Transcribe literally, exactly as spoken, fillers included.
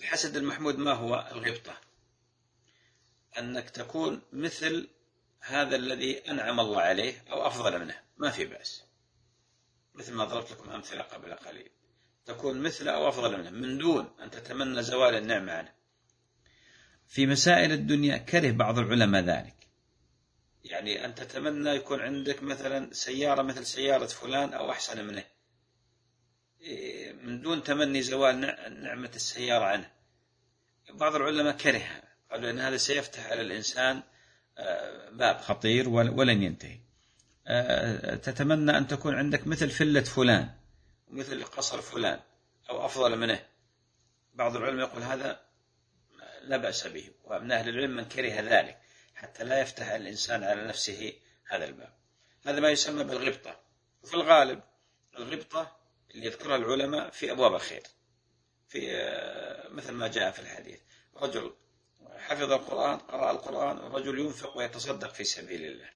الحسد المحمود ما هو؟ الغبطة، أنك تكون مثل هذا الذي أنعم الله عليه أو أفضل منه، ما في بأس، مثل ما ضربت لكم أمثلة قبل قليل، تكون مثل أو أفضل منه من دون أن تتمنى زوال النعمة عنه. في مسائل الدنيا كره بعض العلماء ذلك، يعني أن تتمنى يكون عندك مثلا سيارة مثل سيارة فلان أو أحسن منه من دون تمني زوال نعمة السيارة عنه. بعض العلماء كره، قالوا أن هذا سيفتح على الإنسان باب خطير ولن ينتهي. تتمنى أن تكون عندك مثل فلة فلان ومثل قصر فلان أو أفضل منه، بعض العلماء يقول هذا لا بأس به، ومن أهل العلم من كره ذلك حتى لا يفتح الإنسان على نفسه هذا الباب. هذا ما يسمى بالغبطة. وفي الغالب الغبطة اللي يذكرها العلماء في أبواب الخير، في مثل ما جاء في الحديث: رجل حفظ القرآن، قرأ القرآن، ورجل ينفق ويتصدق في سبيل الله.